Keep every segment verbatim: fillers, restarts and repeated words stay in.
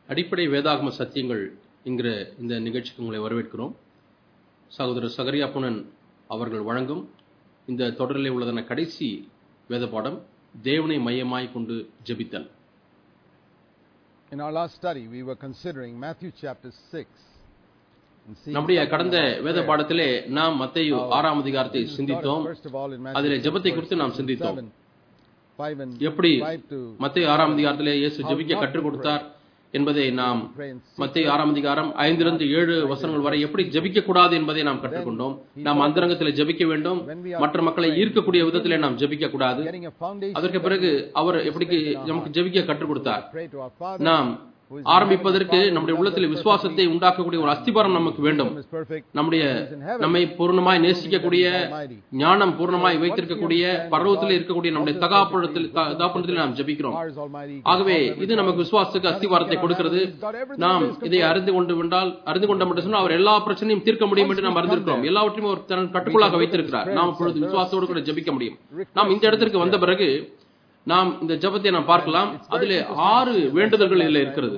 அடிப்படை வேதாகம சத்தியங்கள் என்கிற இந்த நிகழ்ச்சிக்கு உங்களை வரவேற்கிறோம். சகோதரர் சகரியா புனன் அவர்கள் வழங்கும் இந்த தொடரிலே உள்ளதான கடைசி வேத பாடம் தேவனை மையமாய் கொண்டு ஜெபித்தல். In our last study we were considering Matthew chapter six. நம்முடைய கடந்த வேத பாடத்திலே நாம் மத்தேயு ஆறாம் அதிகாரத்தை சிந்தித்தோம். அதிலே ஜெபத்தை குறித்து நாம் சிந்தித்தோம். எப்படி மத்தேயு ஆறாம் அதிகாரத்திலே இயேசு ஜெபிக்க கற்றுக் கொடுத்தார் என்பதை நாம் மத்தேயு ஆறாம் அதிகாரம் ஐந்திலிருந்து ஏழு வசனங்கள் வரை எப்படி ஜெபிக்க கூடாது என்பதை நாம் கற்றுக்கொண்டோம். நாம் அந்தரங்கத்தில் ஜெபிக்க வேண்டும், மற்ற மக்களை ஈர்க்கக்கூடிய விதத்திலே நாம் ஜெபிக்க கூடாது. அதற்கு பிறகு அவர் எப்படி நமக்கு ஜெபிக்க கற்றுக் கொடுத்தார். நாம் ஆரம்பிப்பதற்கு நம்முடைய உள்ளத்தில் விசுவாசத்தை உண்டாக்கக்கூடிய ஒரு அஸ்திபாரம் நமக்கு வேண்டும். நம்முடைய நம்மை பூர்ணமாய் நேசிக்கக்கூடிய, ஞானம் பூர்ணமாய் வைத்திருக்கக்கூடிய, பரலோகத்தில் இருக்கக்கூடிய நம்முடைய தகாப்பழத்தில் தகாப்பழத்தில் நாம் ஜெபிக்கிறோம். ஆகவே இது நமக்கு விசுவாசத்துக்கு அஸ்திபாரத்தை கொடுக்கிறது. நாம் இதை அறிந்து கொண்டு விட்டால் அறிந்து கொண்ட மட்டும் சொன்னால் அவர் எல்லா பிரச்சனையும் தீர்க்க முடியும் என்று நாம் அறிந்திருக்கிறோம். எல்லாவற்றையும் ஒரு தன் கட்டுக்குள்ளாக வைத்திருக்கிறார். நாம் இப்பொழுது விசுவாசத்தோடு கூட ஜெபிக்க முடியும். நாம் இந்த இடத்திற்கு வந்த பிறகு நாம் இந்த ஜெபத்தை நாம் பார்க்கலாம். அதிலே ஆறு வேண்டுதல்கள் இதில் இருக்கிறது.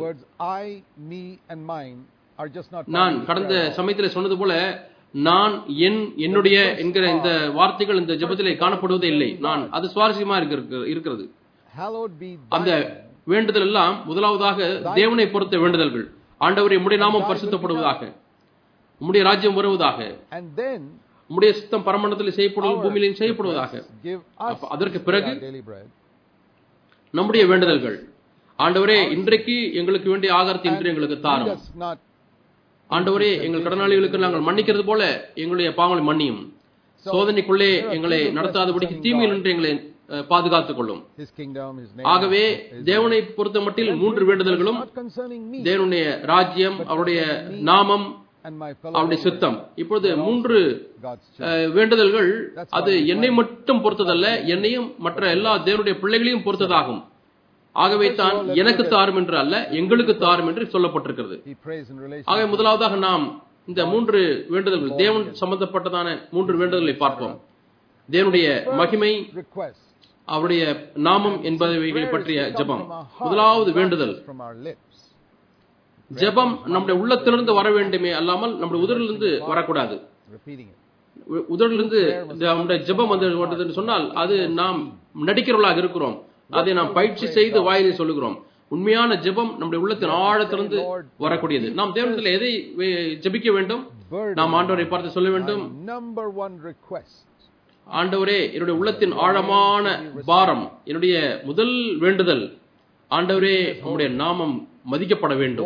நான் கடந்த சமயத்தில் சொன்னது போல நான் என் என்னுடைய என்கிற இந்த வார்த்தைகள் இந்த ஜெபத்திலே காணப்படுவதே இல்லை. நான் அது சுவாரஸ்யமா இருக்கிறது. அந்த வேண்டுதல் எல்லாம் முதலாவதாக தேவனை பொறுத்த வேண்டுதல்கள். ஆண்டவரே உம்முடைய நாமம் பரிசுத்தப்படுவதாக, உம்முடைய ராஜ்யம் வருவதாக, உம்முடைய சித்தம் பரமண்டலத்தில் செய்யப்படுவது பூமியிலும் செய்யப்படுவதாக. அதற்கு பிறகு நம்முடைய வேண்டுதல்கள், ஆண்டவரே இன்றைக்கு எங்களுக்கு வேண்டிய ஆகாரத்தை இன்று எங்களுக்கு தாரும். ஆண்டவரே எங்கள் கடனாளிகளுக்கு நாங்கள் மன்னிக்கிறது போல எங்களுடைய பாவங்களை மன்னியும். சோதனைக்குள்ளே எங்களை நடத்தாதபடிக்கு தீமையில் நின்று எங்களை பாதுகாத்துக் கொள்ளும். ஆகவே தேவனை பொறுத்த மட்டில் மூன்று வேண்டுதல்களும் தேவனுடைய ராஜ்யம், அவருடைய நாமம், அவருடைய சித்தம். இப்பொழுது மூன்று வேண்டுதல்கள் அது என்னை மட்டும் பொறுத்ததல்ல, என்னையும் மற்ற எல்லா தேவனுடைய பிள்ளைகளையும் பொறுத்ததாகும். ஆகவே தான் எனக்கு தாரும் என்று அல்ல, எங்களுக்கு தாரும் என்று சொல்லப்பட்டிருக்கிறது. ஆகவே முதலாவதாக நாம் இந்த மூன்று வேண்டுதல்கள், தேவன் சம்பந்தப்பட்டதான மூன்று வேண்டுதல்களை பார்ப்போம். தேவனுடைய மகிமை, அவருடைய நாமம் என்பவைகளை பற்றிய ஜெபம். முதலாவது வேண்டுதல், ஜெபம் நம்முடைய உள்ளத்திலிருந்து வர வேண்டுமே அல்லாமல் நம்முடைய உதரிலிருந்து வரக்கூடாது. உதரிலிருந்து நம்முடைய ஜெபம் வந்து சொன்னால் அது நாம் நடிக்கிறவர்களாக இருக்கிறோம். அதை நாம் பயிற்சி செய்து வாயிலை சொல்லுகிறோம். உண்மையான ஜெபம் நம்முடைய உள்ளத்தின் ஆழத்திலிருந்து வரக்கூடியது. நாம் தேவனிடத்தில் எதை ஜெபிக்க வேண்டும்? நாம் ஆண்டவரை பார்த்து சொல்ல வேண்டும், ஆண்டவரே என்னுடைய உள்ளத்தின் ஆழமான பாரம், என்னுடைய முதல் வேண்டுதல், ஆண்டவரே உம்முடைய நாமம் மதிக்கப்பட வேண்டும்,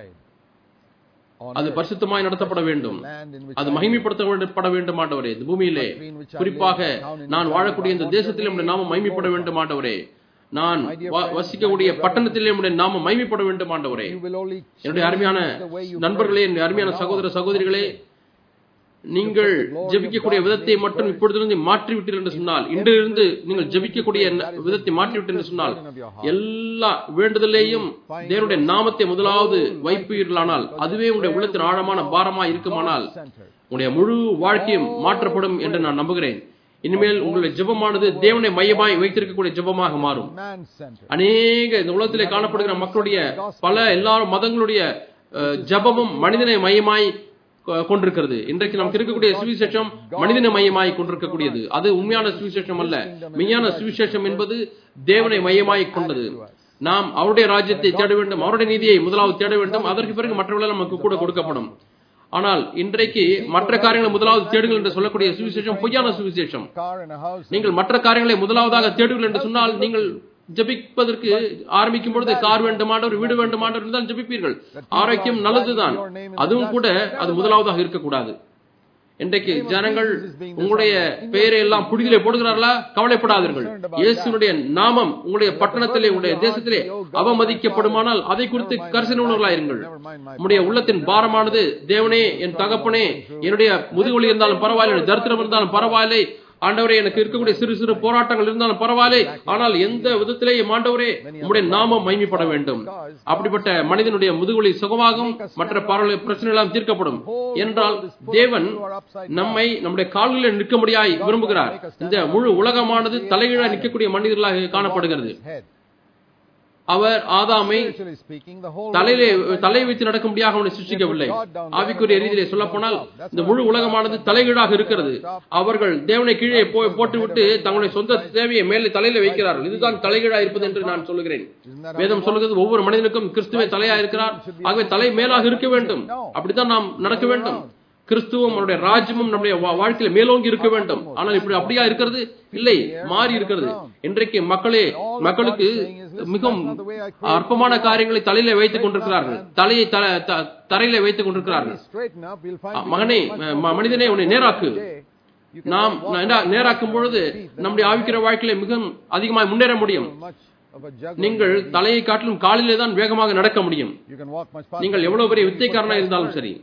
அது பரிசுத்தமாய் நடத்தப்பட வேண்டும், அது மகிமைப்படுத்தப்பட வேண்டும். ஆண்டவரே இந்த பூமியிலே, குறிப்பாக நான் வாழக்கூடிய இந்த தேசத்திலே உம்முடைய நாமம் மகிமைப்பட வேண்டும். ஆண்டவரே நான் வசிக்கக்கூடிய பட்டணத்திலே உம்முடைய நாமம் மகிமைப்பட வேண்டும். ஆண்டவரே என்னுடைய அருமையான நண்பர்களே, என்னுடைய அருமையான சகோதர சகோதரிகளே, நீங்கள் ஜெபிக்கக்கூடிய விதத்தை மட்டும் இப்பொழுதிலிருந்து மாற்றிவிட்டீர்கள் என்று சொன்னால், இன்றிலிருந்து நீங்கள் ஜெபிக்கக்கூடிய விதத்தை மாற்றிவிட்டீர்கள் என்று சொன்னால், எல்லா வேண்டுதலையும் தேவனுடைய நாமத்தை முதலாவது வைப்பீர்களானால், அதுவே உங்களுடைய உள்ளத்தின் ஆழமான பாரமாய் இருக்குமானால், உங்களுடைய முழு வாழ்க்கையும் மாற்றப்படும் என்று நான் நம்புகிறேன். இனிமேல் உங்களுடைய ஜெபமானது தேவனை மையமாய் வைத்திருக்கக்கூடிய ஜெபமாக மாறும். அநேக இந்த உலகத்திலே காணப்படுகிற மக்களுடைய பல எல்லா மதங்களுடைய ஜெபமும் மனிதனை மையமாய் கொண்டிருக்கிறது. இன்றைக்கு நமக்கு இருக்கக்கூடிய சுவிசேஷம் மனிதனை மையமாய் கொண்டிருக்கக்கூடியது. அது உண்மையான சுவிசேஷம் அல்ல. மெய்யான சுவிசேஷம் என்பது தேவனை மையமாய் கொண்டது. நாம் அவருடைய ராஜ்யத்தை தேட வேண்டும், அவருடைய நீதியை முதலாவது தேட வேண்டும். அதற்கு பிறகு மற்றவர்கள் நமக்கு கூட கொடுக்கப்படும். ஆனால் இன்றைக்கு மற்ற காரியங்களை முதலாவது தேடுங்கள் என்று சொல்லக்கூடிய சுவிசேஷம் பொய்யான சுவிசேஷம். நீங்கள் மற்ற காரியங்களை முதலாவதாக தேடுங்கள் என்று சொன்னால், நீங்கள் ஜெபிப்பதற்கு ஆரம்பிக்கும் பொழுது கார் வேண்டுமானவர், வீடு வேண்டுமானவர் தான் ஜெபிப்பீர்கள். ஆரோக்கியம் நல்லதுதான், அதுவும் கூட அது முதலாவதாக இருக்கக்கூடாது. இன்றைக்கு ஜனங்கள் உங்களுடைய பெயரை எல்லாம் புடிதிலே போடுகிறார்களா? கவலைப்படாதீர்கள். இயேசுனுடைய நாமம் உங்களுடைய பட்டணத்திலே, உங்களுடைய தேசத்திலே அவமதிக்கப்படுமானால் அதை குறித்து கரிசனை உணர்வாயிருங்கள். உங்களுடைய உள்ளத்தின் பாரமானது, தேவனே என் தகப்பனே, என்னுடைய முதுகுவலி இருந்தாலும் பரவாயில்லை, தரித்திரம் இருந்தாலும் பரவாயில்லை, ஆண்டவரே எனக்கு இருக்கக்கூடிய சிறு சிறு போராட்டங்கள் இருந்தாலும் பரவாயில்லை, ஆனால் எந்த விதத்திலேயும் ஆண்டவரே உம்முடைய நாமம் மகிமைப்பட வேண்டும். அப்படிப்பட்ட மனிதனுடைய முதுகுவலி சுகமாகும், மற்ற பரவ பிரச்சனை எல்லாம் தீர்க்கப்படும். என்றால் தேவன் நம்மை நம்முடைய கால்களில் நிற்க முடியாய் விரும்புகிறார். இந்த முழு உலகமானது தலைகீழாக நிற்கக்கூடிய மனிதர்களாக காணப்படுகிறது. அவர் ஆதாமை Spiritually speaking, the whole தலையிலே தலை வைத்து நடக்கும்படியாக அவனை சிருஷ்டிக்கவில்லை. ஆவிக்குரிய ரீதியிலே சொல்ல போனால் இந்த முழு உலகமானது தலைகீழாக இருக்கிறது. அவர்கள் தேவனை கீழே போட்டுவிட்டு தங்களுடைய சொந்த தேவையை மேலே தலையில வைக்கிறார்கள். இதுதான் தலைகீழா இருப்பது என்று நான் சொல்லுகிறேன். வேதம் சொல்லுகிறது ஒவ்வொரு மனிதனுக்கும் கிறிஸ்துவே தலையா இருக்கிறார், ஆகவே தலை மேலாக இருக்க வேண்டும். அப்படித்தான் நாம் நடக்க வேண்டும். கிறிஸ்துவும் அவருடைய ராஜ்யமும் நம்முடைய வாழ்க்கையில மேலோங்கி இருக்க வேண்டும். ஆனால் இப்படி அப்படியா இருக்கிறது? இல்லை, மாறி இருக்கிறது. இன்றைக்கு மக்களே மக்களுக்கு மிகவும் அற்பமான காரியங்களை தலையில வைத்துக் கொண்டிருக்கிறார்கள், தலையை தரையில வைத்துக் கொண்டிருக்கிறார்கள். மகனே, மனிதனே, உன்னை நேராக்கு. நாம் நேராக்கும் பொழுது நம்முடைய ஆவிக்கிற வாழ்க்கையில மிகவும் அதிகமாக முன்னேற முடியும். நீங்கள் தலையை காட்டிலும் காலிலே தான் வேகமாக நடக்க முடியும். நீங்கள் எவ்வளவு பெரிய வித்தைக்காரனா இருந்தாலும் சரி,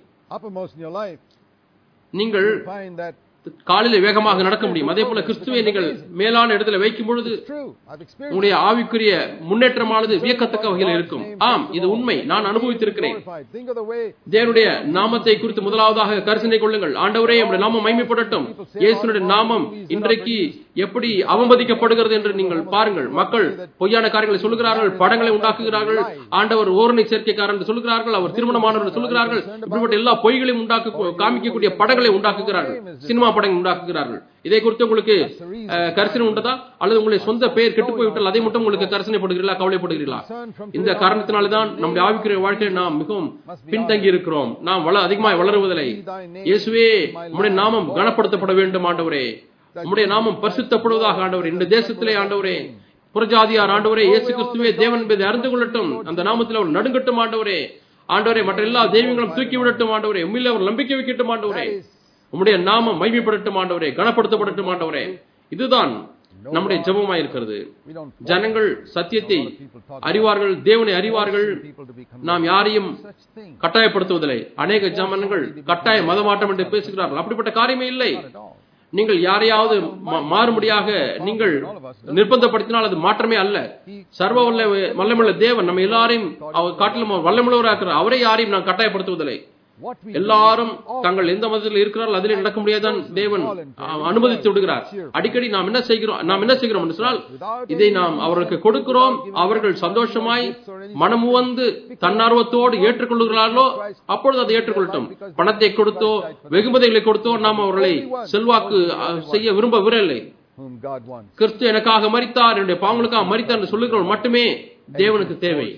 நீங்கள் காலிலே வேகமாக நடக்க முடியும். அதே போல கிறிஸ்துவை நீங்கள் மேலான இடத்துல வைக்கும் பொழுது உங்களுடைய ஆவிக்குரிய முன்னேற்றமானது வியக்கத்தக்க வகையில் இருக்கும். ஆம், இது உண்மை, நான் அனுபவித்திருக்கிறேன். தேவனுடைய நாமத்தை குறித்து முதலாவதாக கரிசனை கொள்ளுங்கள். ஆண்டவரே, நம்முடைய நாமம் மகிமைப்படட்டும். இயேசுவினுடைய நாமம் இன்றைக்கு எப்படி அவமதிக்கப்படுகிறது என்று நீங்கள் பாருங்கள். மக்கள் பொய்யான காரியங்களை சொல்லுகிறார்கள், படங்களை உண்டாக்குகிறார்கள். ஆண்டவர் ஓரணை சேர்க்கைக்காரர் என்று சொல்லுகிறார்கள், அவர் திருமணமானவர் என்று சொல்லுகிறார்கள். இப்படிப்பட்ட எல்லா பொய்களையும் உண்டாக்க காமிக்கக்கூடிய படங்களை உண்டாக்குகிறார்கள், சினிமா படங்கள் உண்டாக்குகிறார்கள். இதை குறித்து உங்களுக்கு கரிசனை உண்டதா? அல்லது உங்களுடைய சொந்த பெயர் கெட்டு போய்விட்டால் அதை மட்டும் உங்களுக்கு கரிசனைப்படுகிறீர்களா, கவலைப்படுகிறீர்களா? இந்த காரணத்தினால்தான் நம்முடைய ஆவிக்குரிய வாழ்க்கையை நாம் மிகவும் பின்தங்கி இருக்கிறோம். நாம் வள அதிகமாக வளருவதில்லை. இயேசுவே, உம்முடைய நாமம் கனப்படுத்தப்பட வேண்டும் ஆண்டவரே. உம்முடைய நாமம் பரிசுத்தப்படுவதாக ஆண்டவரே. இந்த தேசத்திலே ஆண்டவரே, புறஜாதியார் ஆண்டவரே, இயேசு கிறிஸ்துவே தேவன் என்பதை அறிந்து கொள்ளட்டும். அந்த நாமத்தில் அவர் நடுங்கட்டும் ஆண்டவரே. ஆண்டவரே, மற்ற எல்லா தெய்வங்களும் தூக்கி விடட்டும் ஆண்டவரே. உண்மையிலே அவர் நம்பிக்கை வைக்கட்டும் ஆண்டவரே. உம்முடைய நாமம் மகிமைப்படட்டும் ஆண்டவரே, கனப்படுத்தப்படட்டும் ஆண்டவரே. இதுதான் நம்முடைய ஜெபமாய் இருக்கிறது. ஜனங்கள் சத்தியத்தை அறிவார்கள், தேவனை அறிவார்கள். நாம் யாரையும் கட்டாயப்படுத்துவதில்லை. அநேக ஜனங்கள் கட்டாய மதமாட்டம் என்று பேசுகிறார்கள். அப்படிப்பட்ட காரியமே இல்லை. நீங்கள் யாரையாவது மாறும்படியாக நீங்கள் நிர்பந்தப்படுத்தினால் அது மாற்றமே அல்ல. சர்வ வல்ல வல்லமுள்ள தேவன் நம்ம எல்லாரையும் காட்டிலும் வல்லமுள்ளவராக இருக்கிறார். அவரை யாரையும் நான் கட்டாயப்படுத்துவதில்லை. எல்லாரும் தங்கள் எந்த மதத்தில் இருக்கிறார்கள் அதிலே நடக்க முடியாதான் தேவன் அனுமதித்து விடுகிறார். அடிக்கடி நாம் என்ன செய்கிறோம் நாம் என்ன செய்கிறோம் என்று சொன்னால், இதை நாம் அவர்களுக்கு கொடுக்கிறோம். அவர்கள் சந்தோஷமாய் மனமுவந்து தன்னார்வத்தோடு ஏற்றுக்கொள்கிறார்களோ அப்பொழுது அதை ஏற்றுக்கொள்ளட்டும். பணத்தை கொடுத்தோ வெகுமதிகளை கொடுத்தோ நாம் அவர்களை செல்வாக்கு செய்ய விரும்பவில்லை. கிறிஸ்து எனக்காக மரித்தார், என்னுடைய பாவங்களுக்காக மரித்தார் என்று சொல்லுகிறவர்கள் மட்டுமே தேவனுக்கு தேவை.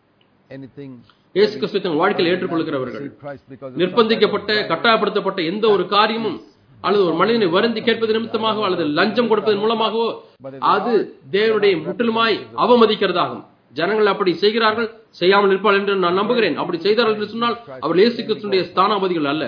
இயேசு கிறிஸ்துவை வாழ்க்கையில் ஏற்றுக்கொள்கிறவர்கள், நிர்பந்திக்கப்பட்ட கட்டாயப்படுத்தப்பட்ட எந்த ஒரு காரியமும் அல்லது ஒரு மனிதனை வருந்தி கேட்பது நிமித்தமாகவோ அல்லது லஞ்சம் கொடுப்பதன் மூலமாகவோ அது தேவனுடைய முற்றிலுமாய் அவமதிக்கிறதாகும். ஜனங்கள் அப்படி செய்கிறார்கள், செய்யாமல் இருப்பார்கள் என்று நான் நம்புகிறேன். அப்படி செய்தார்கள் என்று சொன்னால் அவர் இயேசு கிறிஸ்துடைய ஸ்தானாபதிகள் அல்ல.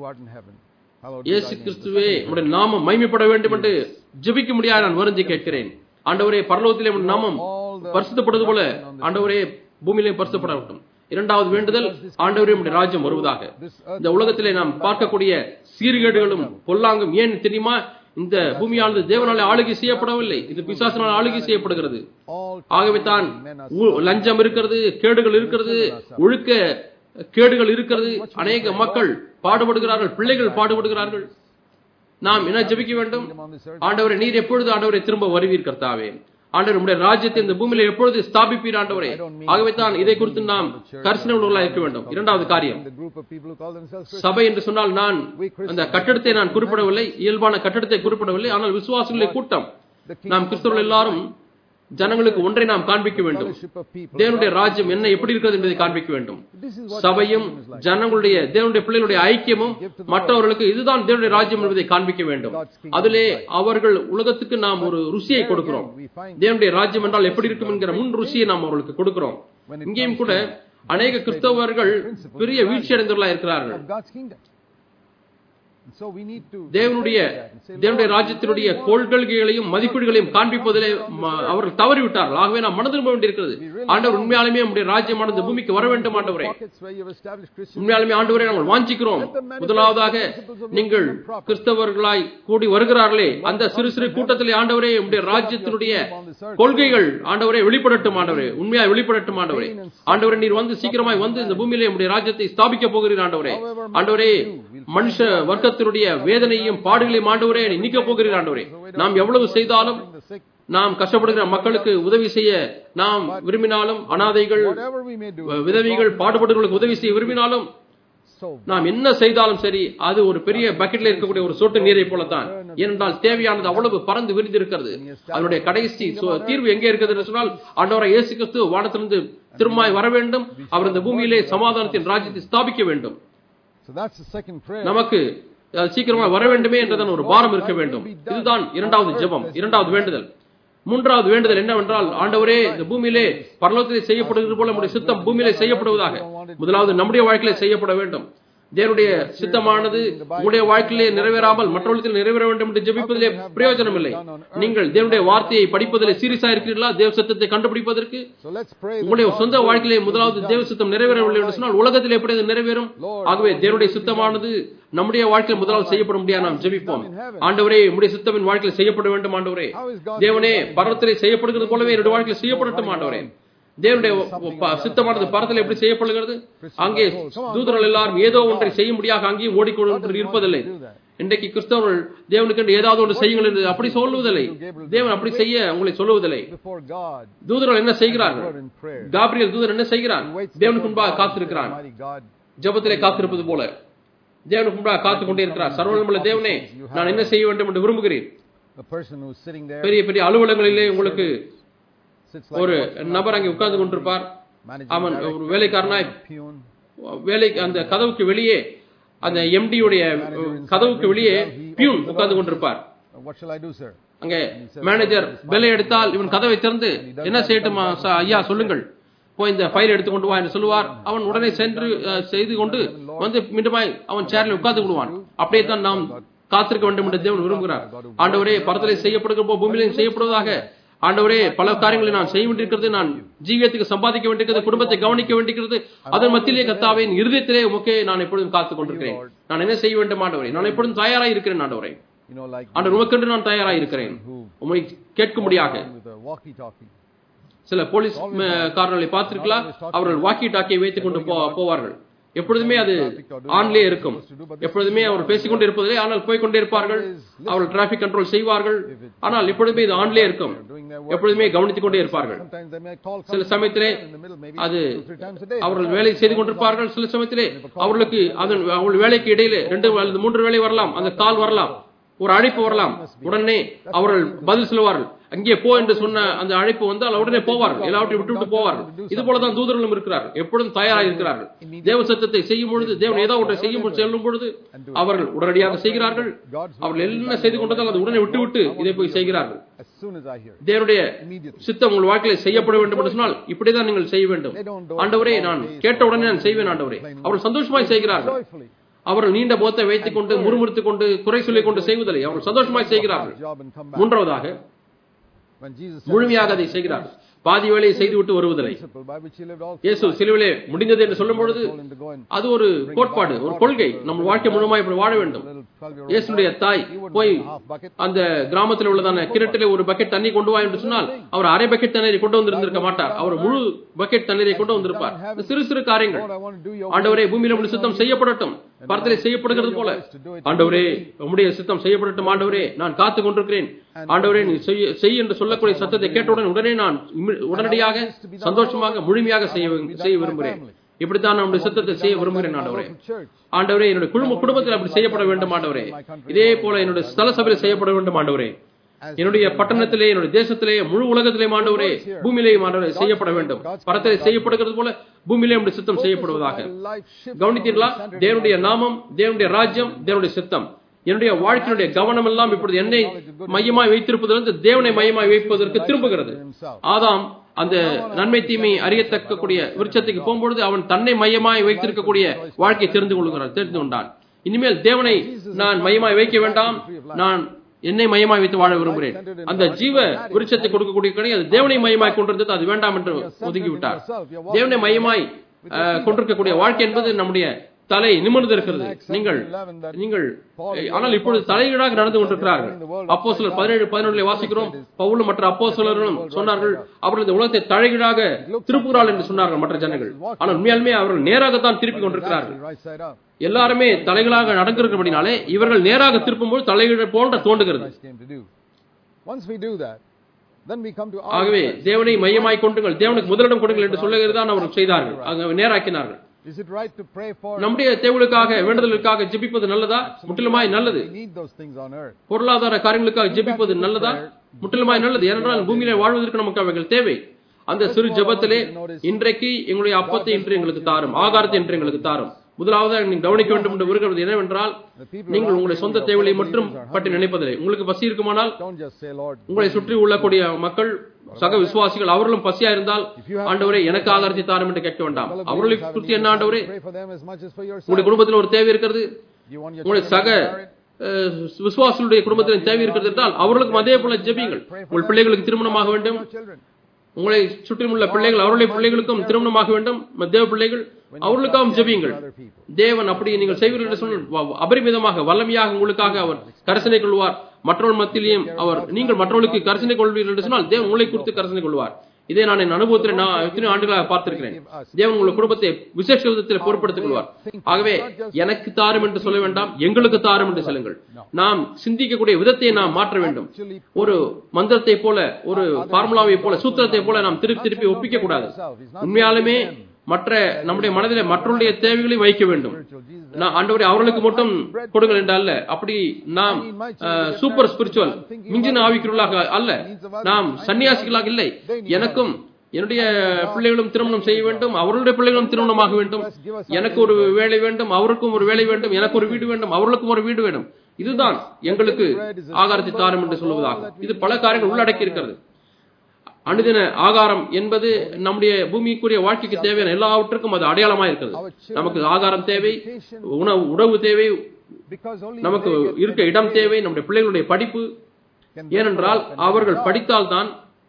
இயேசு கிறிஸ்துவே உம்முடைய நாமம் மகிமைப்பட வேண்டும் என்று ஜெபிக்க முடியாது நான் வருந்தி கேட்கிறேன். ஆண்டவரே, பரலோகத்திலே உம்முடைய நாமம் பரிசுத்தப்படுவது போல ஆண்டவரே பூமியிலே பரிசுத்தப்படட்டும். இரண்டாவது வேண்டுதல், ஆண்டவரே உம்முடைய ராஜ்யம் வருவதாக. இந்த உலகத்திலே நாம் பார்க்கக்கூடிய சீர்கேடுகளும் பொல்லாங்கும் ஏன் தெரியுமா? இந்த பூமியானது தேவனாலே ஆளுகை செய்யப்படவில்லை, இது பிசாசினால் ஆளுகை செய்யப்படுகிறது. ஆகவே தான் லஞ்சம் இருக்கிறது, கேடுகள் இருக்கிறது, ஒழுக்க கேடுகள் இருக்கிறது. அநேக மக்கள் பாடுபடுகிறார்கள், பிள்ளைகள் பாடுபடுகிறார்கள். நாம் என்ன ஜெபிக்க வேண்டும்? ஆண்டவரே, நீர் எப்பொழுது ஆண்டவரை திரும்ப வருவீர் கர்த்தாவே? ஆண்டவர் உம்முடைய ராஜ்யத்தை இந்த பூமியில எப்பொழுது ஸ்தாபிப்பீர் ஆண்டவரே? ஆகவே தான் இதை குறித்து நாம் கரிசனை உள்ளவர்களாக இருக்க வேண்டும். இரண்டாவது காரியம், சபை என்று சொன்னால் நான் அந்த கட்டடத்தை நான் குறிப்பிடவில்லை, இயல்பான கட்டடத்தை குறிப்பிடவில்லை, ஆனால் விசுவாசிகளுடைய கூட்டம். நாம் கிறிஸ்தவர்கள் எல்லாரும் ஜனங்களுக்கு ஒன்றை நாம் காண்பிக்க வேண்டும். தேவனுடைய ராஜ்யம் என்ன எப்படி இருக்கிறது என்பதை காண்பிக்க வேண்டும். சபையும் ஜனங்களுடைய தேவனுடைய பிள்ளைகளுடைய ஐக்கியமும் மற்றவர்களுக்கு இதுதான் தேவனுடைய ராஜ்யம் என்பதை காண்பிக்க வேண்டும். அதிலே அவர்கள் உலகத்துக்கு நாம் ஒரு ருசியை கொடுக்கிறோம். தேவனுடைய ராஜ்யம் என்றால் எப்படி இருக்கும் என்கிற முன் ருசியை நாம் அவர்களுக்கு கொடுக்கிறோம். இங்கேயும் கூட அநேக கிறிஸ்தவர்கள் பெரிய வீழ்ச்சி அடைந்தவர்களாக இருக்கிறார்கள். தேவனுடைய தேவனுடைய ராஜ்யத்தினுடைய கொள்கைகளையும் மதிப்பீடுகளையும் காண்பிப்பதிலே அவர்கள் தவறிவிட்டார்கள். ஆகவே நாம் மனதில் திரும்ப வேண்டியிருக்கிறது. ஆண்டவர் உண்மையாலுமே நம்முடைய ராஜ்யமானது பூமிக்கு வர வேண்டும். ஆண்டவரே, உண்மையாலுமே ஆண்டவரே நாங்கள் வாஞ்சிக்கிறோம். முதலாவதாக நீங்கள் கிறிஸ்தவர்களாய் கூடி வருகிறார்களே அந்த சிறு சிறு கூட்டத்திலே ஆண்டவரே உம்முடைய ராஜ்யத்தினுடைய கொள்கைகள் ஆண்டவரே வெளிப்படட்டும். ஆண்டவரே உண்மையாய் வெளிப்படட்டும். ஆண்டவரே ஆண்டவரே நீர் வந்து சீக்கிரமாய் வந்து இந்த பூமியிலே உம்முடைய ராஜ்யத்தை ஸ்தாபிக்க போகிறீர். ஆண்டவரே ஆண்டவரே மனுஷ வர்க்கத்தினுடைய வேதனையும் பாடுகளையும் ஆண்டவரே நீக்க போகிறீர். ஆண்டவரே நாம் எவ்வளவு செய்தாலும் நாம் கஷ்டப்படுகிற மக்களுக்கு உதவி செய்ய நாம் விரும்பினாலும், அனாதைகள், whatever we may do, விதவிகள், பாடுபடுகளுக்கு உதவி செய்ய விரும்பினாலும், so நாம் என்ன செய்தாலும் சரி அது ஒரு பெரிய பக்கெட்ல இருக்கக்கூடிய ஒரு சொட்டு நீரை போலத்தான். ஏனென்றால் தேவையானது அவ்வளவு பறந்து விரிந்து இருக்கிறது. அதனுடைய கடைசி தீர்வு எங்கே இருக்கிறது என்று சொன்னால், ஆண்டவராகிய இயேசு கிறிஸ்து வானத்திலிருந்து திரும்பமாய் வர வேண்டும். அவர் இந்த பூமியிலே சமாதானத்தின் ராஜ்யத்தை ஸ்தாபிக்க வேண்டும். so that's the second prayer. நமக்கு சீக்கிரமாக வர வேண்டுமே என்றதான் ஒரு பாரம் இருக்க வேண்டும். இதுதான் இரண்டாவது ஜெபம், இரண்டாவது வேண்டுதல். மூன்றாவது வேண்டுதல் என்னவென்றால், ஆண்டவரே இந்த பூமியிலே பரலோகத்திலே செய்யப்படுகிறது போல நம்முடைய சித்தம் பூமியிலே செய்யப்படுவதாக. முதலாவது நம்முடைய வாழ்க்கையிலே செய்யப்பட வேண்டும். தேவனுடைய சித்தமானது உங்களுடைய வாழ்க்கையிலே நிறைவேறாமல் மற்றவர்களுக்கு நிறைவேற வேண்டும் என்று ஜெபிப்பதிலே பிரயோஜனம் இல்லை. நீங்கள் தேவனுடைய வார்த்தையை படிப்பதிலே சீரியஸா இருக்கிறீர்களா? தேவ சித்தத்தை கண்டுபிடிப்பதற்கு உங்களுடைய சொந்த வாழ்க்கையிலே முதலாவது தேவ சித்தம் நிறைவேறவில்லை என்று சொன்னால் உலகத்தில் எப்படி அது நிறைவேறும்? ஆகவே தேவனுடைய சித்தமானது நம்முடைய வாழ்க்கையில் முதலாவது செய்யப்பட முடியாது. நாம் ஜெபிப்போம், ஆண்டவரே உம்முடைய சித்தம் வாழ்க்கையில் செய்யப்பட வேண்டும். ஆண்டவரே தேவனே பரலோகத்திலே செய்யப்படுகிறது போலவே என்னுடைய வாழ்க்கையில் செய்யப்படட்டும். ஆண்டவரே தேவனுடைய சித்தமானது பரத்தில் எப்படி செய்யப்படுகிறது? அங்கே தூதர்கள் எல்லாரும் ஏதோ ஒன்றை செய்ய முடியாது அங்கேயும் ஓடிக்கொண்டு இருப்பதில்லை. இன்றைக்கு கிறிஸ்தவர்கள் தேவனுக்கு ஏதாவது ஒன்று செய்யுங்கள் என்று அப்படி சொல்லுவதில்லை. தேவன் அப்படி செய்ய உங்களை சொல்லுவதில்லை. தூதர்கள் என்ன செய்கிறார்கள்? காபிரியல் தூதர் என்ன செய்கிறார்? தேவனுக்கு முன்பாக காத்திருக்கிறான். ஜெபத்திலே காத்திருப்பது போல தேவனுக்கு முன்பாக காத்துக் கொண்டே இருக்கிறார். சர்வவல்லமையுள்ள தேவனே, நான் என்ன செய்ய வேண்டும் என்று விரும்புகிறேன். பெரிய பெரிய அலுவலகங்களிலே உங்களுக்கு ஒரு நபர் அங்கே உட்கார்ந்து கொண்டிருப்பார். அவன் ஒரு வேலைக்காரனாய் வேலைக்கு அந்த கதவுக்கு வெளியே, அந்த எம்டி உடைய கதவுக்கு வெளியே பியூன் உட்கார்ந்து கொண்டிருப்பார். அங்கே மேனேஜர் வேலை எடுத்தால் இவன் கதவை திறந்து, என்ன செய்யட்டுமா ஐயா சொல்லுங்கள், போய் இந்த ஃபைல் எடுத்து கொண்டு வா என்று சொல்லுவார். அவன் உடனே சென்று செய்து கொண்டு வந்து மீண்டுமாய் அவன் சேர்ல உட்கார்ந்து கொள்வான். அப்படியே தான் நாம் காத்திருக்க வேண்டும் என்று தேவன் விரும்புகிறார். ஆண்டவரே பரத்திலே செய்யப்படுகிற பூமியிலே செய்யப்படுவதாக. ஆண்டவரே பல காரியங்களை நான் செய்ய வேண்டியிருக்கிறது, நான் ஜீவியத்துக்கு சம்பாதிக்க வேண்டியிருக்கிறது, குடும்பத்தை கவனிக்க வேண்டியிருக்கிறது. அதன் மத்தியிலே கர்த்தாவே என் இருதயத்திலே உமக்கே நான் எப்பொழுதும் காத்துக் கொண்டிருக்கிறேன். நான் என்ன செய்ய வேண்டும் ஆண்டவரே? நான் எப்பொழுதும் தயாராக இருக்கிறேன் ஆண்டவரே. ஆண்டவர் உமக்கென்று நான் தயாராக இருக்கிறேன். உம்மை கேட்கும்படியாக சில போலீஸ் காரர்களை பார்த்திருக்கலாம், அவர்கள் வாக்கி டாக்கியை வைத்துக் கொண்டு போவார்கள். எப்பொழுதுமே அது ஆன்லே இருக்கும். எப்பொழுதுமே அவர் பேசிக்கொண்டே இருப்பதில்லை, ஆனால் போய்கொண்டே இருப்பார்கள். அவர்கள் டிராபிக் கண்ட்ரோல் செய்வார்கள், ஆனால் எப்பொழுதுமே இது ஆன்லே இருக்கும். எப்பொழுதுமே கவனித்துக் கொண்டே இருப்பார்கள். சில சமயத்திலே அது அவர்கள் வேலை செய்து கொண்டிருப்பார்கள். சில சமயத்திலே அவர்களுக்கு அதன் அவர்கள் வேலைக்கு இடையிலே ரெண்டு அல்லது மூன்று வேலை வரலாம், அந்த கால் வரலாம், ஒரு அழைப்பு வரலாம். உடனே அவர்கள் பதில் சொல்லுவார்கள். அங்கே போ என்று சொன்ன அந்த அழைப்பு வந்தால் உடனே போவார்கள், எல்லாவற்றையும் விட்டு விட்டு போவார்கள். இது போலதான் தூதர்களும் இருக்கிறார்கள், எப்பொழுதும் தயாராக இருக்கிறார்கள். தேவ சத்தத்தை செய்யும் பொழுது, தேவன் ஏதாவது ஒன்றை செய்யும் செல்லும் பொழுது அவர்கள் உடனடியாக செய்கிறார்கள். அவர்கள் என்ன செய்து கொண்டதால் அது உடனே விட்டு விட்டு இதை போய் செய்கிறார்கள். தேவனுடைய சித்தம் உங்கள் வாழ்க்கையில செய்யப்பட வேண்டும் என்று சொன்னால் இப்படிதான் நீங்கள் செய்ய வேண்டும். ஆண்டவரே நான் கேட்ட உடனே நான் செய்வேன் ஆண்டவரே. அவர்கள் சந்தோஷமாய் செய்கிறார்கள். அவர்கள் நீண்ட போத்தை வைத்துக் கொண்டு முறுமுறுத்துக் கொண்டு குறை சொல்லிக் கொண்டு செய்வதில்லை, அவர்கள் சந்தோஷமாய் செய்கிறார்கள். மூன்றாவதாக முழுமையாக அதை செய்கிறார். பாதி வேலையை செய்துவிட்டு வருவதில்லை. இயேசு சிலுவிலே முடிந்தது என்று சொல்லும் பொழுது அது ஒரு கோட்பாடு, ஒரு கொள்கை. நம்ம வாழ்க்கை முழுமையாக இப்படி வாழ வேண்டும். இயேசுடைய தாய் போய் அந்த கிராமத்தில் உள்ளதான கிணற்றிலே ஒரு பக்கெட் தண்ணி கொண்டு வா என்று சொன்னால் அவர் அரை பக்கெட் தண்ணீரை கொண்டு வந்திருந்திருக்க மாட்டார், அவர் முழு பக்கெட் தண்ணீரை கொண்டு வந்திருப்பார். சிறு சிறு காரியங்கள். ஆண்டவரே பூமியில உம்முடைய சித்தம் செய்யப்படட்டும், பரத்திலே செய்யப்படுகிறது போல. ஆண்டவரே உம்முடைய சித்தம் செய்யப்படட்டும். ஆண்டவரே நான் காத்துக் கொண்டிருக்கிறேன். ஆண்டவரே நீ செய் என்று சொல்லக்கூடிய சத்தத்தை கேட்டவுடன் உடனே நான் உடனடியாக சந்தோஷமாக முழுமையாக செய்ய விரும்புகிறேன். இப்படித்தான் நம்முடைய சித்தத்தை செய்ய விரும்புகிறேன் ஆண்டவரே. ஆண்டவரே என்னுடைய குடும்ப குடும்பத்தில் அப்படி செய்யப்பட வேண்டும் ஆண்டவரே. இதே போல என்னுடைய ஸ்தல சபையில் செய்யப்பட வேண்டும் ஆண்டவரே. என்னுடைய பட்டணத்திலே, என்னுடைய தேசத்திலே, முழு உலகத்திலே ஆண்டவரே, பூமியிலே ஆண்டவரே செய்யப்பட வேண்டும். பரத்திலே செய்யப்படுகிறது போல பூமியிலே நம்முடைய சித்தம் செய்யப்படுவதாக. கவனித்தீர்களா? தேவனுடைய நாமம், தேவனுடைய ராஜ்யம், தேவனுடைய சித்தம். என்னுடைய வாழ்க்கையினுடைய கவனம் எல்லாம் இப்பொழுது என்னை மையமாய் வைத்திருப்பதிலிருந்து தேவனை மையமாய் வைப்பதற்கு திரும்புகிறது. ஆதாம் அந்த நன்மை தீமை அறியத்தக்கக்கூடிய விருட்சத்துக்கு போகும்பொழுது அவன் தன்னை மையமாய் வைத்திருக்கக்கூடிய வாழ்க்கையை தெரிந்து கொள்கிறான், தெரிந்து கொண்டான். இனிமேல் தேவனை நான் மையமாய் வைக்க வேண்டாம், நான் என்னை மையமாய் வைத்து வாழ விரும்புகிறேன். அந்த ஜீவ விருட்சத்தை கொடுக்கக்கூடிய கனி அது தேவனை மையமாய் கொண்டிருந்தது, அது வேண்டாம் என்று ஒதுங்கிவிட்டார். தேவனை மையமாய் கொண்டிருக்கக்கூடிய வாழ்க்கை என்பது நம்முடைய தலை நிமிர்ந்து இருக்கிறது. நீங்கள் நீங்கள் ஆனால் இப்பொழுது தலைகீழாக நடந்து கொண்டிருக்கிறார்கள். அப்போஸ்தலர் பதினேழு பதினொன்றிலே வாசிக்கிறோம், பவுலும் மற்ற அப்போஸ்தலர்களும் சொன்னார்கள் அவர்கள் இந்த உலகத்தை தலைகீழாக திருப்புகிறார்கள் என்று சொன்னார்கள் மற்ற ஜனங்கள். ஆனால் உண்மையாலுமே அவர்கள் நேராகத்தான் திருப்பி கொண்டிருக்கிறார்கள். எல்லாருமே தலைகளாக நடந்திருக்கிறபடினாலே இவர்கள் நேராக திருப்பும்போது தலைகீழ போன்ற தோன்றுகிறது. Then we come to our ஆகவே request. தேவனை மையமாய் கொண்டுங்கள், தேவனுக்கு முதலிடம் கொடுங்கள் என்று சொல்லுகிறதான் அவர்கள் செய்தார்கள், அங்க நேராக்கினார்கள். Is it right to pray for நம்முடைய தேவனுக்காக வேண்டுதலுக்காக ஜெபிப்பது நல்லதா? முற்றிலுமாய் நல்லது. we need those things on earth? பொருளாதார காரியங்களுக்காக ஜெபிப்பது நல்லதா? முற்றிலுமாய் நல்லது. ஏனென்றால் பூமியிலே வாழ்வதற்கு நமக்கு அவைகள் தேவை. அந்த சிறு ஜெபத்திலே இன்றைக்கு எங்களுடைய அப்பத்தை இன்று எங்களுக்கு தாரும், ஆகாரத்தை இன்று எங்களுக்கு தாரும். முதலாவது நீங்கள் கவனிக்க வேண்டும் என்று வருகிறது என்னவென்றால், நீங்கள் உங்களுடைய சொந்த தேவையை மட்டும் பற்றி நினைப்பதில்லை. உங்களுக்கு பசி இருக்குமானால் Don't just say, Lord, உங்களை சுற்றி உள்ளக்கூடிய மக்கள் சக விசுவாசிகள் அவர்களும் பசியா இருந்தால், ஆண்டவரே எனக்கு ஆகாரத்தை தாரும் என்று கேட்க வேண்டாம். அவர்களை குறித்து என்ன ஆண்டவரே, pray for them as much as for yourself. உங்களுடைய குடும்பத்தில் ஒரு தேவை இருக்கிறது, You want your உங்களுடைய சக children to be married? அஹ், விசுவாசிகளுடைய குடும்பத்தில் தேவை இருக்கிறது என்றால் அவர்களுக்கும் அதே போல ஜெபியுங்கள். உங்கள் பிள்ளைகளுக்கு திருமணமாக வேண்டும், Your children. உங்களை சுற்றிலும் உள்ள பிள்ளைகள் அவருடைய பிள்ளைகளுக்கும் திருமணமாக வேண்டும், தேவ பிள்ளைகள் அவர்களுக்காகவும் ஜெபியுங்கள். தேவன் அப்படி நீங்கள் செய்வீர்கள் என்று சொன்னால் அபரிமிதமாக வல்லமையாக உங்களுக்காக அவர் கரிசனை கொள்வார். மற்றவர்கள் மத்தியிலையும் அவர் நீங்கள் மற்றவர்களுக்கு கரிசனை கொள்வீர்கள் என்று சொன்னால் தேவன் உங்களை குறித்து கரிசனை கொள்வார். இதை நான் என் அனுபவத்தில் நான் எத்தனை ஆண்டுகளாக பார்த்திருக்கிறேன். தேவன் உங்கள் குடும்பத்தை விசேஷ விதத்தில் பொறுப்படுத்திக் கொள்வார். ஆகவே எனக்கு தாரும் என்று சொல்ல வேண்டாம், எங்களுக்கு தாரும் என்று சொல்லுங்கள். நாம் சிந்திக்கக்கூடிய விதத்தை நாம் மாற்ற வேண்டும். ஒரு மந்திரத்தை போல, ஒரு பார்முலாவை போல, சூத்திரத்தை போல நாம் திருப்பி திருப்பி ஒப்பிக்க கூடாது. உண்மையாலுமே மற்ற நம்முடைய மனதிலே மற்றவருடைய தேவைகளை வைக்க வேண்டும். நான் ஆண்டவரே அவர்களுக்கு மட்டும் கொடுங்கள் என்று அல்ல, அப்படி நாம் சூப்பர் ஸ்பிரிச்சுவல் மிஞ்சின ஆவிக்குள்ளாக அல்ல, நாம் சன்னியாசிகளாக இல்லை. எனக்கும் என்னுடைய பிள்ளைகளும் திருமணம் செய்ய வேண்டும், அவர்களுடைய பிள்ளைகளும் திருமணமாக வேண்டும், எனக்கு ஒரு வேலை வேண்டும், அவருக்கும் ஒரு வேலை வேண்டும், எனக்கு ஒரு வீடு வேண்டும், அவர்களுக்கும் ஒரு வீடு வேண்டும். இதுதான் எங்களுக்கு ஆகாரத்தை தாரும் என்று சொல்வதாகும். இது பல காரியங்கள் உள்ளடக்கி இருக்கிறது. அனுதின ஆகாரம் என்பது நம்முடைய பூமிக்குரிய வாழ்க்கைக்கு தேவையான எல்லாவற்றுக்கும் அது அடையாளமா இருக்கிறது. நமக்கு ஆகாரம் தேவை, உணவு உணவு தேவை, நமக்கு இருக்க இடம் தேவை, நம்முடைய பிள்ளைகளுடைய படிப்பு. ஏனென்றால் அவர்கள் படித்தால்தான்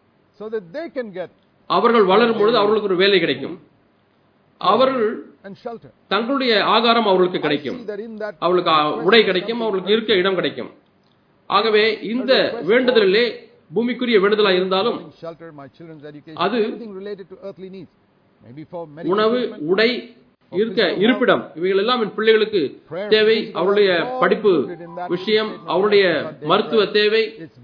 அவர்கள் வளரும் பொழுது அவர்களுக்கு ஒரு வேலை கிடைக்கும், அவர்கள் தங்களுடைய ஆகாரம் அவர்களுக்கு கிடைக்கும், அவர்களுக்கு உடை கிடைக்கும், அவர்களுக்கு இருக்க இடம் கிடைக்கும். ஆகவே இந்த வேண்டுதலிலே பூமிக்குரிய வேண்டுதலா இருந்தாலும் அது உணவு, உடை, இருக்க இருப்பிடம், இவைகள் எல்லாம் என் பிள்ளைகளுக்கு தேவை. அவருடைய படிப்பு விஷயம், அவருடைய மருத்துவ தேவை,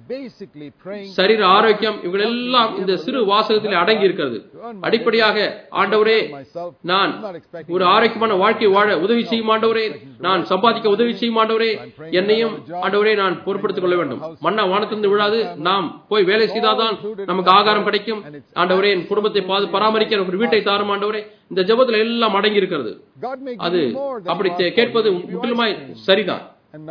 சரீர ஆரோக்கியம், இவைகள் எல்லாம் இந்த சிறு வாசகத்தில் அடங்கி இருக்கிறது. அடிப்படையாக ஆண்டவரே நான் ஒரு ஆரோக்கியமான வாழ்க்கை வாழ உதவி செய்யும் ஆண்டவரே, நான் சம்பாதிக்க உதவி செய்யும் ஆண்டவரே, என்னையும் ஆண்டவரே நான் பொறுப்படுத்திக் கொள்ள வேண்டும். மன்னா வானத்திலிருந்து விழாது, நாம் போய் வேலை செய்தால்தான் நமக்கு ஆகாரம் கிடைக்கும். ஆண்டவரே என் குடும்பத்தை பராமரிக்க ஒரு வீட்டை தாரும் ஆண்டவரே. இந்த ஜெபத்தில் எல்லாம் அடங்கி இருக்கிறது. அது அப்படி கேட்பது முற்றிலுமாய் சரிதான்.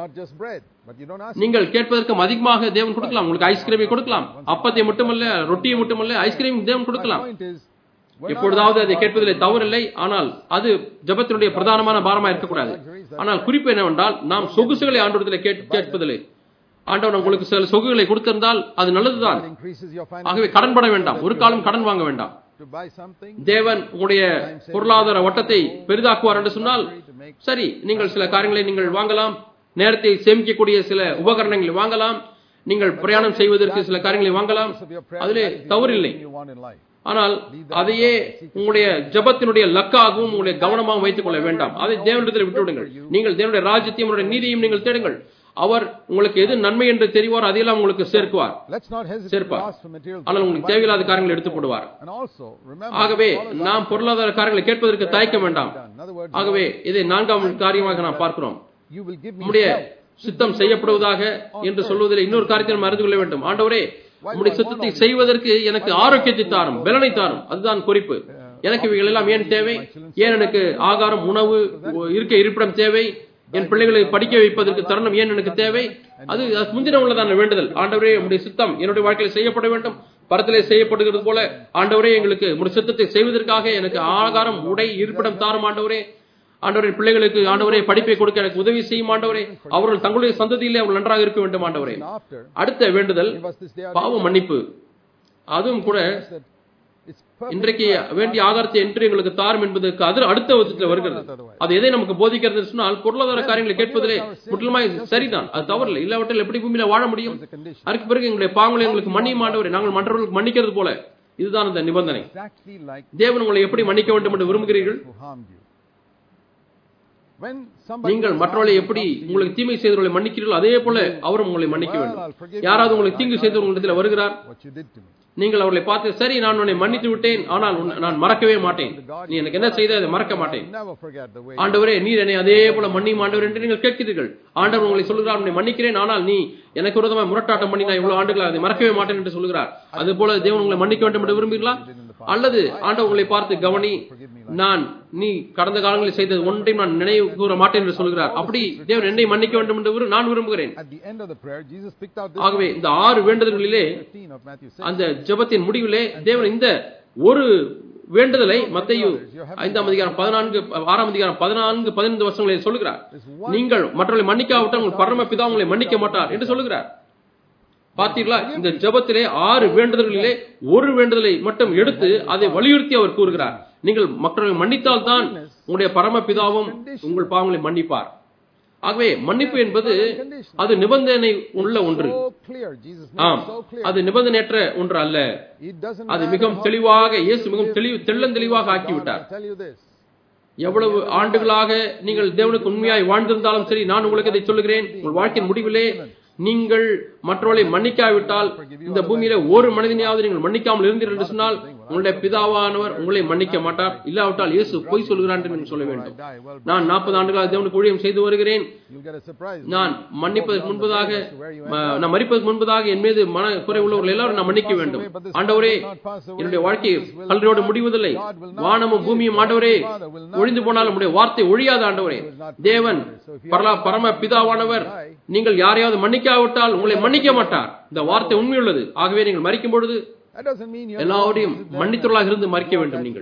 நீங்கள் கேட்பதற்கு அதிகமாக தேவன் கொடுக்கலாம். உங்களுக்கு ஐஸ்கிரீமை கொடுக்கலாம், அப்பத்தை மட்டுமல்ல, ரொட்டியை மட்டுமல்ல, ஐஸ்கிரீம் தேவன் கொடுக்கலாம். எப்பொழுதாவது அதை கேட்பதிலே தவறில்லை. ஆனால் அது ஜெபத்தினுடைய பிரதானமான பாரமா இருக்கக்கூடாது. ஆனால் குறிப்பு என்னவென்றால், நாம் சொகுசுகளை ஆண்டவரிடத்தில் கேட்பதில்லை. ஆண்டவன் உங்களுக்கு சில சொகுகளை கொடுத்திருந்தால் அது நல்லதுதான். ஆகவே கடன் பட வேண்டாம், ஒரு காலம் கடன் வாங்க வேண்டாம். தேவன் உங்களுடைய பொருளாதார வட்டத்தை பெரிதாக்குவார் என்று சொன்னால் சரி, நீங்கள் சில காரியங்களை நீங்கள் வாங்கலாம், நேரத்தை சேமிக்கக்கூடிய சில உபகரணங்களை வாங்கலாம், நீங்கள் பிரயாணம் செய்வதற்கு சில காரியங்களை வாங்கலாம், அதிலே தவறில்லை. ஆனால் அதையே உங்களுடைய ஜபத்தினுடைய லக்காகவும் உங்களுடைய கவனமாகவும் வைத்துக் கொள்ள வேண்டாம். அதை தேவனிடத்தில் விட்டுவிடுங்கள். நீங்கள் தேவனுடைய ராஜ்யத்தையும் உங்களுடைய நீதியையும் நீங்கள் தேடுங்கள். அவர் உங்களுக்கு எது நன்மை என்று தெரிவார், அதையெல்லாம் உங்களுக்கு சேர்க்குவார், சேர்ப்பார். ஆனால் உங்களுக்கு தேவையில்லாத காரியங்களை எடுத்து போடுவார். ஆகவே நாம் பொருளாதார காரியங்களை கேட்பதற்கு தயக்க வேண்டாம். ஆகவே இதை நான்காம் காரியமாக நாம் பார்க்கிறோம். நம்முடைய சித்தம் செய்யப்படுவதாக என்று சொல்வதில் இன்னொரு காரியத்தை நாம் அறிந்து கொள்ள வேண்டும். ஆண்டவரே நம்முடைய சித்தத்தை செய்வதற்கு எனக்கு ஆரோக்கியத்தை தாரும், பலனை தாரும். அதுதான் குறிப்பு. எனக்கு இவைகள் எல்லாம் ஏன் தேவை? ஏன் எனக்கு ஆகாரம், உணவு, இருக்க இருப்பிடம் தேவை? என் பிள்ளைகளை படிக்க வைப்பதற்கு தருணம் ஏன் எனக்கு தேவை? அது முந்தின உள்ளதான வேண்டுதல். ஆண்டவரே உங்களுடைய சித்தம் என்னுடைய வாழ்க்கையில் செய்யப்பட வேண்டும், பரத்திலே செய்யப்படுகிறது போல. ஆண்டவரே எங்களுக்கு உங்களுடைய சித்தத்தை செய்வதற்காக எனக்கு ஆகாரம், உடை, இருப்பிடம் தாரும் ஆண்டவரே. ஆண்டவரே பிள்ளைகளுக்கு ஆண்டவரே படிப்பை கொடுக்க எனக்கு உதவி செய்யும் ஆண்டவரே. அவர்கள் தங்களுடைய சந்ததியிலே அவர்கள் நன்றாக இருக்க வேண்டும் ஆண்டவரே. அடுத்த வேண்டுதல் பாவ மன்னிப்பு. அதுவும் கூட இன்றைக்கு வேண்டிய ஆகாரத்தை என்று எங்களுக்கு தாரும் என்பதற்கு அது அடுத்த விதத்தில் வருகிறது. அது எதை நமக்கு போதிக்கிறது சொன்னால், பொருளாதார காரியங்களை கேட்பதிலே முற்றிலுமாய் சரிதான், அது தவறில்லை. இல்லாவற்றில் எப்படி பூமியில வாழ முடியும்? அதற்கு பிறகு எங்களுடைய பாவங்களை எங்களுக்கு மன்னியும் ஆண்டவரே, நாங்கள் மற்றவர்களுக்கு மன்னிக்கிறது போல. இதுதான் அந்த நிபந்தனை. தேவன் உங்களை எப்படி மன்னிக்க வேண்டும் என்று விரும்புகிறீர்கள்? When somebody நீங்கள் is மற்றவர்களை harmful எப்படி comes to you, உங்களுக்கு தீமை செய்தவர்களை மன்னிக்கிறீர்களோ அதே போல அவரும் உங்களை மன்னிக்க வேண்டும். யாராவது உங்களுக்கு தீங்கு செய்தவர் உங்களிடத்தில் வருகிறார், what you did to me. நீங்கள் அவர்களை பார்த்து சரி நான் உன்னை மன்னித்து விட்டேன், ஆனால் உன்னை நான் மறக்கவே மாட்டேன், நீ எனக்கு என்ன செய்த அதை மறக்க மாட்டேன். Never forget the way. ஆண்டவரே நீர் என்னை அதே போல மன்னியும் ஆண்டவர் என்று நீங்கள் கேட்கிறீர்கள். ஆண்டவர் உங்களை சொல்கிறார் உன்னை மன்னிக்கிறேன், ஆனால் நீ எனக்கு விரோதமாக முரட்டாட்டம் பண்ணி நான் இவ்வளவு ஆண்டுகள் அதை மறக்கவே மாட்டேன் என்று சொல்கிறார். அது போல தேவன் உங்களை மன்னிக்க வேண்டும் என்று விரும்புகிறீர்களா? அல்லது ஆண்டவர் உங்களை பார்த்து கவனி, நான் நீ கடந்த காலங்களில் செய்தது ஒன்றையும் நான் நினைவு கூற மாட்டேன் என்று சொல்கிறார். அப்படி தேவன் என்னை மன்னிக்க வேண்டும் என்று நான் விரும்புகிறேன். At the end of the prayer, Jesus picked out this ஆகவே இந்த ஆறு வேண்டுதல்களிலே fifteen of Matthew six. அந்த ஜெபத்தின் முடிவிலே தேவன் இந்த ஒரு வேண்டுதலை மத்தேயு ஐந்தாம் அதிகாரம் பதினான்கு ஆறாம் அதிகாரம் பதினான்கு பதினைந்து வருஷங்களில் சொல்லுகிறார். நீங்கள் மற்றவர்களை மன்னிக்காவிட்டால் உங்கள் பரம பிதா உங்களை மன்னிக்க மாட்டார் என்று சொல்லுகிறார். பார்த்தீர்களா? இந்த ஜெபத்திலே ஆறு வேண்டுதல்களிலே ஒரு வேண்டுதலை மட்டும் எடுத்து அதை வலியுறுத்தி அவர் கூறுகிறார். நீங்கள் மற்றவர்களை மன்னித்தால் தான் உங்களுடைய பரம பிதாவும் உங்கள் பாவங்களை மன்னிப்பார். ஆகவே மன்னிப்பு என்பது அது நிபந்தனை உள்ள ஒன்று. ஆம், அது நிபந்தனையற்ற ஒன்று அல்ல. அது மிகவும் தெளிவாக இயேசு மிகவும் தெளிவு தெள்ளந்தெளிவாக ஆக்கிவிட்டார். எவ்வளவு ஆண்டுகளாக நீங்கள் தேவனுக்கு உண்மையாய் வாழ்ந்திருந்தாலும் சரி, நான் உங்களுக்கு இதை சொல்லுகிறேன், உங்கள் வாழ்க்கையின் முடிவிலே நீங்கள் மற்றவர்களை மன்னிக்காவிட்டால், இந்த பூமியில ஒரு மனிதனையாவது நீங்கள் மன்னிக்காமல் இருந்தீர்கள் என்று சொன்னால் உங்களுடைய பிதாவானவர் உங்களை மன்னிக்க மாட்டார். இல்லாவிட்டால் இயேசு பொய் சொல்கிறான் என்று நீங்கள் சொல்ல வேண்டும். நான் நாற்பது ஆண்டுகளாக தேவனுக்கு ஊழியம் செய்து வருகிறேன். நான் மன்னிப்பதற்கு முன்பதாக நான் மறிப்பதற்கு முன்பதாக என் மீது மன குறை உள்ளவர்கள் எல்லாரும் நான் மன்னிக்க வேண்டும். ஆண்டவரே, என்னுடைய வாழ்க்கை கல்லறையோடு முடிவதில்லை, வானமும் பூமியும் ஆண்டவரே ஒழிந்து போனாலும் உடைய வார்த்தை ஒழியாத ஆண்டவரே. தேவன் பரம பிதாவானவர் நீங்கள் யாரையாவது மன்னிக்காவிட்டால் உங்களை மன்னிக்க மாட்டார். இந்த வார்த்தை உண்மையுள்ளது. ஆகவே நீங்கள் மரிக்கும் பொழுது எல்லாரையும் மன்னித்தவர்களாக இருந்து மறிக்க வேண்டும். நீங்கள்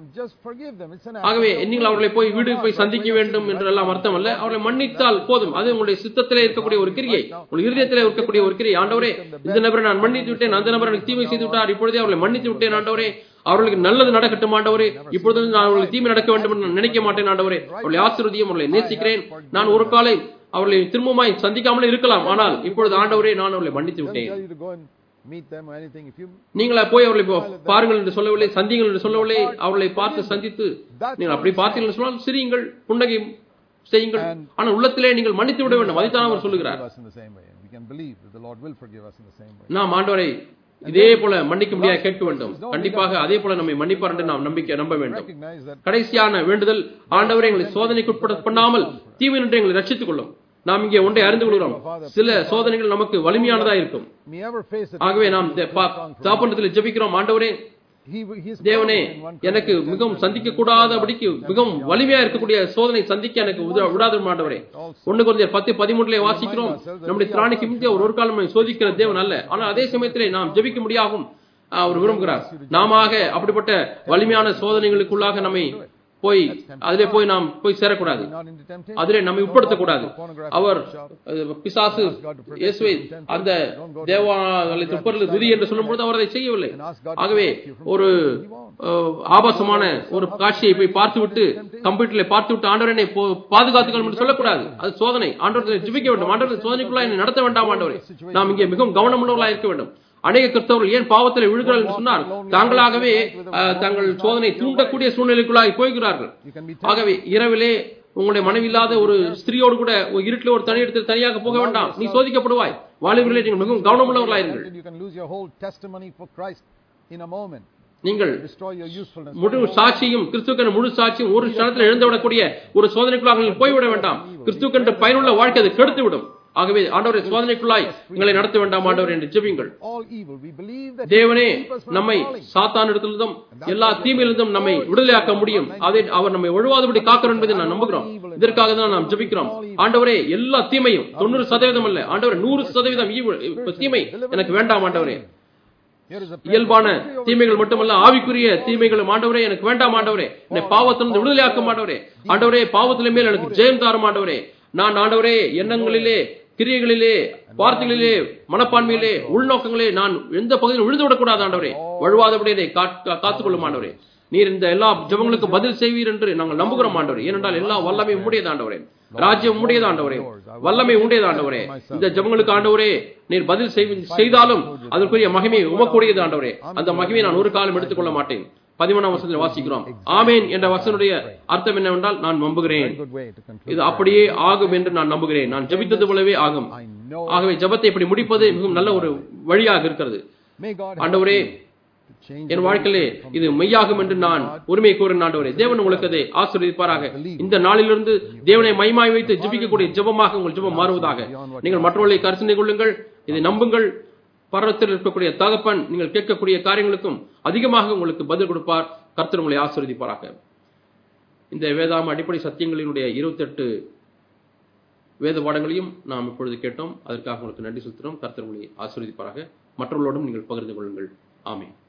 ஆகவே நீங்கள் அவர்களை போய் வீடு போய் சந்திக்க வேண்டும் என்று எல்லாம் அர்த்தம் அல்ல. அவர்களை மன்னித்தால் போதும். அது உங்களுடைய சித்தத்திலே இருக்கக்கூடிய ஒரு கிரியை, உங்கள் இருதயத்திலே இருக்கக்கூடிய ஒரு கிரியை. ஆண்டவரே, இந்த நபரை நான் மன்னித்து விட்டேன், அந்த நபரை எனக்கு தீமை செய்து விட்டார், இப்பொழுதே அவர்களை மன்னித்து விட்டேன் ஆண்டவரே, அவர்களுக்கு நல்லது நடக்கட்டும் ஆண்டவரே, இப்பொழுது நான் அவர்களுக்கு தீமை நடக்க வேண்டும் என்று நினைக்க மாட்டேன் ஆண்டவரே, அவர்களை ஆசீர்வதியும், அவர்களை நேசிக்கிறேன். நான் ஒரு காலை அவர்களை திரும்பமாய் சந்திக்காமலே இருக்கலாம், ஆனால் இப்பொழுது ஆண்டவரே நான் அவர்களை மன்னித்து விட்டேன். நீங்களா போய் அவர்களை பாருங்கள் என்று சொல்லவில்லை, சந்திங்கள் என்று சொல்லவில்லை. அவர்களை பார்த்து சந்தித்து நீங்கள் அப்படி பார்த்தீர்கள் சொன்னால் சிரியுங்கள், புன்னகை செய்யுங்கள், ஆனால் உள்ளத்திலே நீங்கள் மன்னித்து விட வேண்டும். அதைத்தான் அவர் சொல்லுகிறார். நாம் ஆண்டவரை இதே போல மன்னிக்க முடியாது கேட்க வேண்டும். கண்டிப்பாக அதே போல நம்மை மன்னிப்பார் என்று நாம் நம்பிக்கை நம்ப வேண்டும். கடைசியான வேண்டுதல், ஆண்டவரை எங்களை சோதனைக்கு உட்பட பண்ணாமல் தீமை நின்று எங்களை ரட்சித்துக் கொள்ளும். நாம் இங்கே ஒன்றை அறிந்து கொள்கிறோம், சில சோதனைகள் நமக்கு வலிமையானதா இருக்கும். ஆகவே நாம் தாப்பனத்தில் ஜெபிக்கிறோம், ஆண்டவரே தேவனே எனக்கு மிகவும் சந்திக்க கூடாதபடிக்கு மிகவும் வலிமையா இருக்கக்கூடிய சோதனை சந்திக்க எனக்கு விடாத ஆண்டவரே. ஒன்னு கொஞ்சம் பத்து பதிமூன்றுல வாசிக்கிறோம், நம்முடைய திராணிக்கு முந்தைய ஒரு ஒரு காலம் சோதிக்கிற தேவன் அல்ல, ஆனால் அதே சமயத்திலே நாம் ஜெபிக்க முடியாகும் அவர் விரும்புகிறார். நாம அப்படிப்பட்ட வலிமையான சோதனைகளுக்குள்ளாக நம்மை போய் அதிலே போய் நாம் போய் சேரக்கூடாது, அதிலே நம்மை உட்படுத்தக்கூடாது. அவர் பிசாசு இயேசுவை அந்த தேவாலய துப்பரில் துதி என்று சொல்லும் பொழுது அவர் அதை செய்யவில்லை. ஆகவே ஒரு ஆபாசமான ஒரு காட்சியை போய் பார்த்து விட்டு கம்ப்யூட்டர்ல பார்த்து விட்டு ஆண்டவரை பாதுகாத்துக்கணும் என்று சொல்லக்கூடாது. அது சோதனை. ஆண்டவரை ஜெபிக்க வேண்டும். ஆண்டவரை சோதனைக்குள்ளாக என்னை நடத்த வேண்டாம் ஆண்டவரே. நாம் இங்கே மிகவும் கவனமுள்ளவர்களாக இருக்க வேண்டும். அநேக கிறிஸ்தவர்கள் ஏன் பாவத்தில் விழுகிறார்கள் என்று சொன்னால் தாங்களாகவே தங்கள் சோதனை தூண்டக்கூடிய சூழ்நிலைக்குள்ளாக போய்கிறார்கள். ஆகவே இரவிலே உங்களுடைய மனைவி இல்லாத ஒரு ஸ்திரீயோடு கூட இருட்டில் ஒரு தனி இடத்தில் தனியாக போக வேண்டாம், நீ சோதிக்கப்படுவாய். வாலிபர்களே நீங்கள் மிகவும் கவனமுள்ளவர்களாயிருங்கள். நீங்கள் முழு சாட்சியும் கிறிஸ்துவ முழு சாட்சியும் ஒரு க்ஷணத்தில் எழுந்துவிடக்கூடிய ஒரு சோதனைக்குள்ளாக போய்விட வேண்டாம். கிறிஸ்துவ பயனுள்ள வாழ்க்கை அதை கெடுத்துவிடும். ஆகவே ஆண்டவரை சோதனைக்குள்ளாய் எங்களை நடத்த வேண்டாம் ஆண்டவர் என்று ஜெபியுங்கள். தேவனே நம்மை சாத்தானிடத்திலிருந்தும் எல்லா தீமையிலிருந்தும் நம்மை விடுதலையாக்க முடியும். அதை அவர் நம்மை ஒழுவாதபடி காக்கிறோம் என்பதை நான் நம்புகிறோம். இதற்காக தான் நாம் ஜெபிக்கிறோம். ஆண்டவரே எல்லா தீமையும் தொண்ணூறு சதவீதம் அல்ல ஆண்டவரே நூறு சதவீதம் தீமை எனக்கு வேண்டாம் ஆண்டவரே. இயல்பான தீமைகள் மட்டுமல்ல, ஆவிக்குரிய தீமைகளும் ஆண்டவரே எனக்கு வேண்டாம் ஆண்டவரே. என்னை பாவத்திலிருந்து விடுதலையாக்க ஆண்டவரே. ஆண்டவரே பாவத்திலே மேல் எனக்கு ஜெயம் தாரும் ஆண்டவரே. நான் ஆண்டவரே எண்ணங்களிலே கிரியைகளிலே வார்த்தைகளிலே மனப்பான்மையிலே உள்நோக்கங்களே நான் எந்த பகுதியில் விழுந்து விடக்கூடாது ஆண்டவரே. வழுவாதபடி இதை காத்துக்கொள்ளும் ஆண்டவரே. நீர் இந்த எல்லா ஜெபங்களுக்கு பதில் செய்வீர் என்று நாங்கள் நம்புகிறோம் ஆண்டவரே. ஏனென்றால் எல்லா வல்லமை உம்முடையது ஆண்டவரே, ராஜ்யம் உம்முடையது ஆண்டவரே, வல்லமை உம்முடையது ஆண்டவரே. இந்த ஜெபங்களுக்கு ஆண்டவரே நீர் பதில் செய்தாலும் அதற்குரிய மகிமை உமக்குடையது ஆண்டவரே. அந்த மகிமையை நான் ஒரு காலம் எடுத்துக்கொள்ள மாட்டேன். பதிமூணாம் வசனத்தில் வாசிக்கிறோம். ஆமேன் என்ற வசனுடைய அர்த்தம் என்னவென்றால் நான் நம்புகிறேன், இது அப்படியே ஆகும் என்று நான் நம்புகிறேன், நான் ஜெபித்தது போலவே ஆகும். ஆகவே ஜெபத்தை இப்படி முடிப்பது மிகவும் நல்ல ஒரு வழியாக இருக்கிறது. ஆண்டவரே, என் வாழ்க்கையிலே இது மெய்யாகும் என்று நான் உரிமை கூறின ஆண்டவரே, தேவன் உங்களுக்கு அதை ஆசீர்வதிப்பாராக. இந்த நாளிலிருந்து தேவனை மைமாய் வைத்து ஜெபிக்கக்கூடிய ஜெபமாக உங்கள் ஜெபம் மாறுவதாக. நீங்கள் மற்றவர்களை கருத்து கொள்ளுங்கள், இதை நம்புங்கள். பரலோகத்தில் இருக்கக்கூடிய தகப்பன் நீங்கள் கேட்கக்கூடிய காரியங்களுக்கும் அதிகமாக உங்களுக்கு பதில் கொடுப்பார். கர்த்தர் உங்களை ஆசீர்வதிப்பாராக. இந்த வேதாம அடிப்படை சத்தியங்களினுடைய இருபத்தி எட்டு வேத பாடங்களையும் நாம் இப்பொழுது கேட்டோம். அதற்காக உங்களுக்கு நன்றி செலுத்துகிறோம். கர்த்தர் உங்களை ஆசீர்வதிப்பாராக. மற்றவர்களோடும் நீங்கள் பகிர்ந்து கொள்ளுங்கள். ஆமென்.